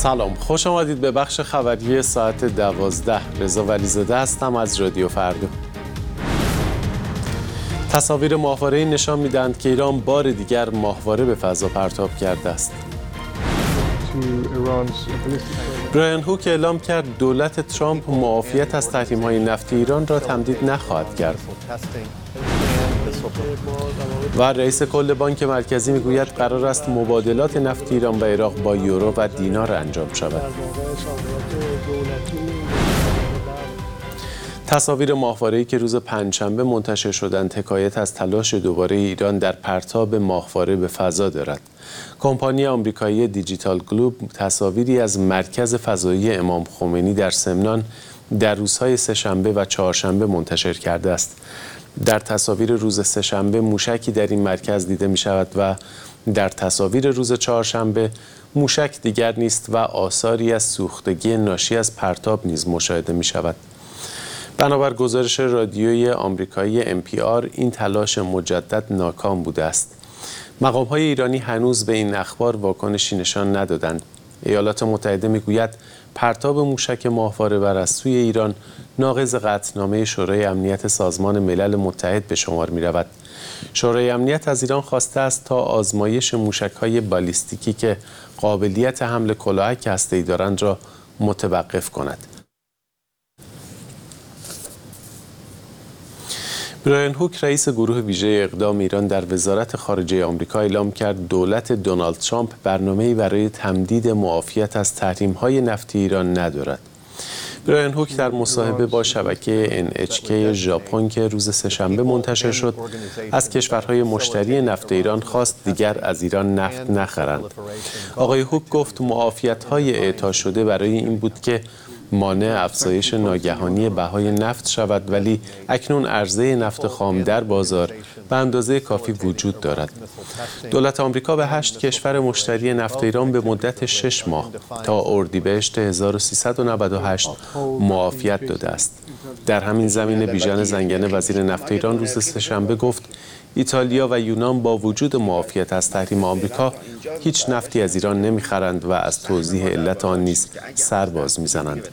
سلام، خوش آمدید به بخش خبری ساعت 12. رضا ولیزاده هستم از رادیو فردا. تصاویر ماهواره‌ای نشان می‌دهند که ایران بار دیگر ماهواره به فضا پرتاب کرده است. برایان هوک اعلام کرد دولت ترامپ معافیت از تحریم‌های نفتی ایران را تمدید نخواهد کرد. و رئیس کل بانک مرکزی میگوید قرار است مبادلات نفت ایران و عراق با یورو و دینار انجام شود. تصاویر ماهواره‌ای که روز پنجشنبه منتشر شدند حکایت از تلاش دوباره ایران در پرتاب ماهواره به فضا دارد. کمپانی آمریکایی دیجیتال گلوب تصاویری از مرکز فضایی امام خمینی در سمنان در روزهای سه‌شنبه و چهارشنبه منتشر کرده است. در تصاویر روز سه‌شنبه موشکی در این مرکز دیده می شود و در تصاویر روز چهارشنبه موشک دیگر نیست و آثاری از سوختگی ناشی از پرتاب نیز مشاهده می شود. بنابر گزارش رادیویی آمریکایی NPR این تلاش مجدد ناکام بوده است. مقام‌های ایرانی هنوز به این اخبار واکنشی نشان ندادند. ایالات متحده میگوید پرتاب موشک ماهواره بر از سوی ایران ناقض قطعنامه شورای امنیت سازمان ملل متحد به شمار می‌رود. شورای امنیت از ایران خواسته است تا آزمایش موشک‌های بالیستیکی که قابلیت حمل کلاهک هسته‌ای دارند را متوقف کند. برایان هوک رئیس گروه ویژه اقدام ایران در وزارت خارجه آمریکا اعلام کرد دولت دونالد ترامپ برنامه‌ای برای تمدید معافیت از تحریم‌های نفتی ایران ندارد. برایان هوک در مصاحبه با شبکه NHK ژاپن که روز سه‌شنبه منتشر شد از کشورهای مشتری نفت ایران خواست دیگر از ایران نفت نخرند. آقای هوک گفت معافیت‌های اعطا شده برای این بود که مانع افزایش ناگهانی بهای نفت شود، ولی اکنون عرضه نفت خام در بازار به اندازه کافی وجود دارد. دولت آمریکا به 8 کشور مشتری نفت ایران به مدت 6 ماه تا اردیبهشت 1398 معافیت داده است. در همین زمینه بیژن زنگنه وزیر نفت ایران روز سه‌شنبه گفت ایتالیا و یونان با وجود معافیت از تحریم آمریکا هیچ نفتی از ایران نمیخرند و از توضیح علت آن نیز سر باز میزنند.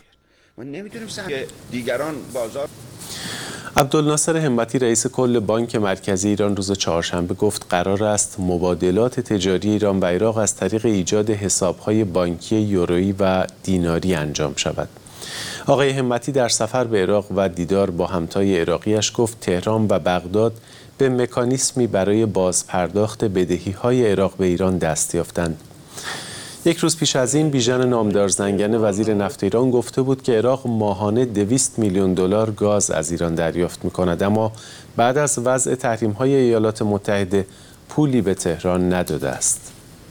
عبدالناصر همتی رئیس کل بانک مرکزی ایران روز چهارشنبه گفت قرار است مبادلات تجاری ایران و عراق از طریق ایجاد حساب‌های بانکی یورویی و دیناری انجام شود. آقای همتی در سفر به عراق و دیدار با همتای عراقیش گفت تهران و بغداد به مکانیسمی برای بازپرداخت بدهی‌های عراق به ایران دست یافتند. یک روز پیش از این بیژن نامدار زنگنه وزیر نفت ایران گفته بود که عراق ماهانه 200 میلیون دلار گاز از ایران دریافت می‌کند، اما بعد از وضع تحریم‌های ایالات متحده پولی به تهران نداده است.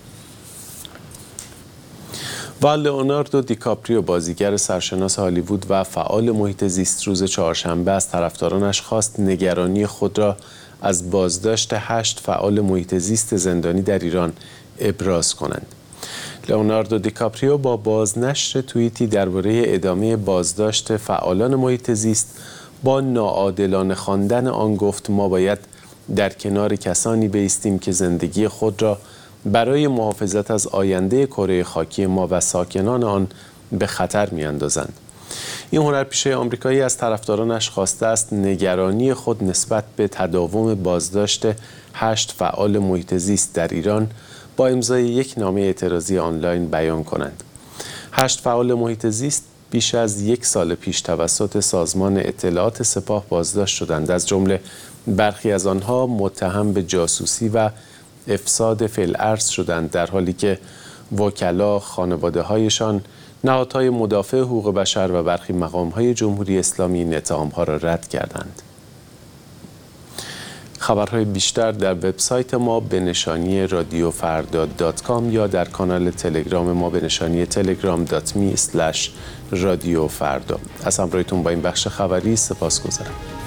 و لئوناردو دیکاپریو بازیگر سرشناس هالیوود و فعال محیط زیست روز چهارشنبه از طرفدارانش خواست نگرانی خود را از بازداشت 8 فعال محیط زیست زندانی در ایران ابراز کنند. لئوناردو دیکاپریو با بازنشر توییتی درباره ادامه بازداشت فعالان محیط زیست با ناعادلانه خواندن آن گفت ما باید در کنار کسانی بایستیم که زندگی خود را برای محافظت از آینده کره خاکی ما و ساکنان آن به خطر می‌اندازند. این هنرپیشه آمریکایی از طرفدارانش خواسته است نگرانی خود نسبت به تداوم بازداشت 8 فعال محیط زیست در ایران با امضای یک نامه اعتراضی آنلاین بیان کنند. 8 فعال محیط زیست بیش از 1 سال پیش توسط سازمان اطلاعات سپاه بازداشت شدند، از جمله برخی از آنها متهم به جاسوسی و افساد فی الارض شدند، در حالی که وکلا، خانواده‌هایشان، نهادهای مدافع حقوق بشر و برخی مقام‌های جمهوری اسلامی این اتهام‌ها را رد کردند. خبرهای بیشتر در وبسایت ما به نشانی radiofarda.com یا در کانال تلگرام ما به نشانی telegram.me/radiofarda. از همراهیتون با این بخش خبری سپاسگزارم.